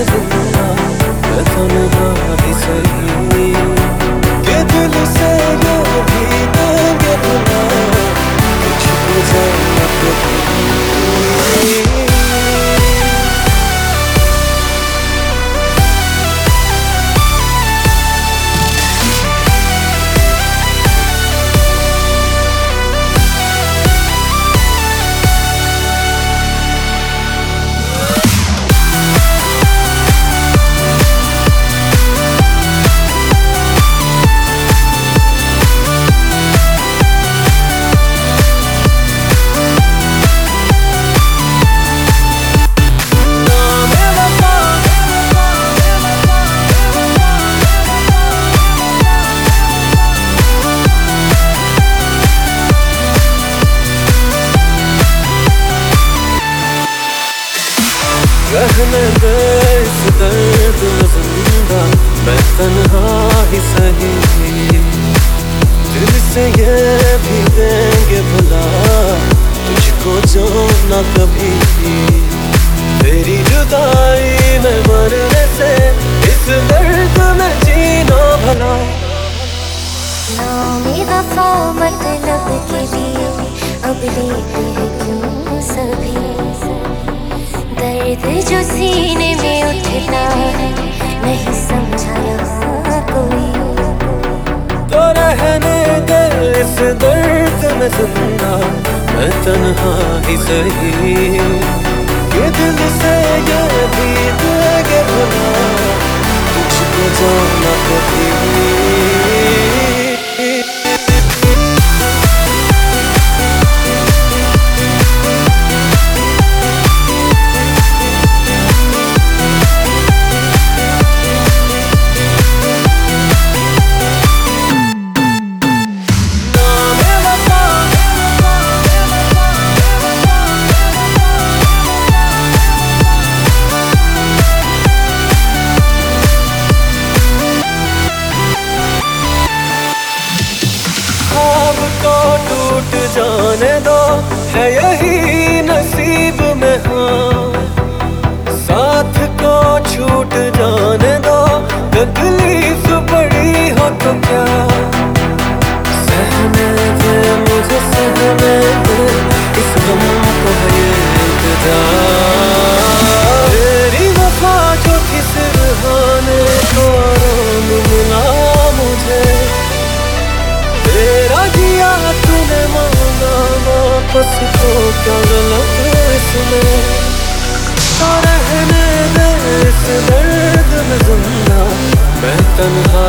में जिंदा मैं तन्हा ही सही कि दिल से ये भी देंगे भुला तुझको जाना कभी। रहने दे इस दर्द में जिंदा मैं तन्हा ही सही दिल से ये भी देंगे भुला तुझको जो ना कभी। तेरी जुदाई में मरने से इस दर्द में जीना भला। नाम वफा मतलब के लिए अब लेते हैं क्यों सभी दर्द जो सीने में उठता है नहीं समझा यहाँ कोई। तो रहने दे इस दर्द में जिंदा मैं तन्हा ही सही ये दिल से ये भी देंगे भुला तुझको जाना कभी। तो टूट जाने दो है यही नसीब में हाँ साथ को छूट जाने दो तकलीफ बड़ी हो तो क्या सहने दे मुझे सहने दे इस गम को है ये इंतजार। तेरी वफा जो थी सिरहाने को मिला मुझे तेरा जिया तूने मांगा वापस तो क्या गलत इसमें। तो रहने दे इस दर्द में जिंदा मैं तन्हा